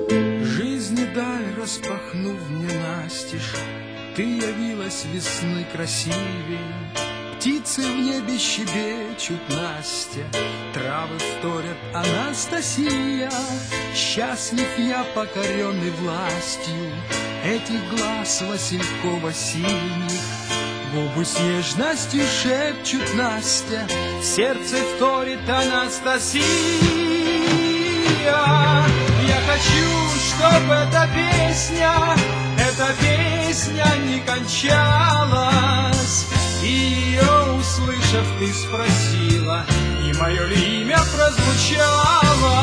Жизни дай, распахнув мне настежь, ты явилась весны красивей. Птицы в небе щебечут, Настя, травы вторят, Анастасия. Счастлив я, покоренный властью этих глаз васильково-синих. Губы с нежностью шепчут, Настя, сердце вторит, Анастасия. Я хочу, чтоб эта песня не кончалась. И ее услышав, ты спросила, и мое ли имя прозвучало.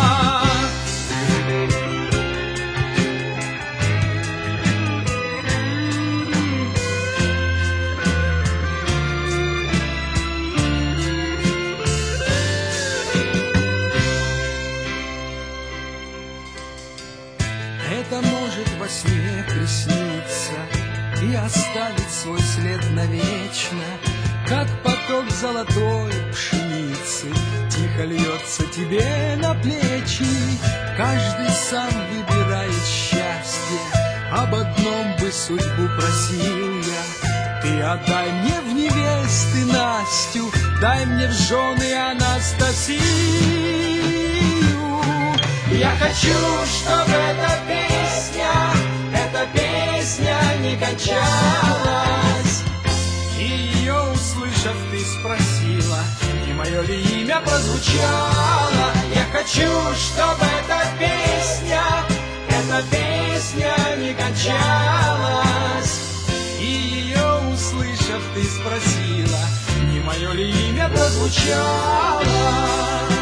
Это может во сне присниться и оставить свой след навечно, как поток золотой пшеницы тихо льется тебе на плечи. Каждый сам выбирает счастье, об одном бы судьбу просил я. Ты отдай мне в невесты Настю, дай мне в жены Анастасию. Я хочу, чтобы эта песня не кончалась. И ее услышав, ты спросила, и мое ли имя прозвучало. Я хочу, чтобы эта песня не кончалась. И ее услышав, ты спросила, не мое ли имя прозвучало.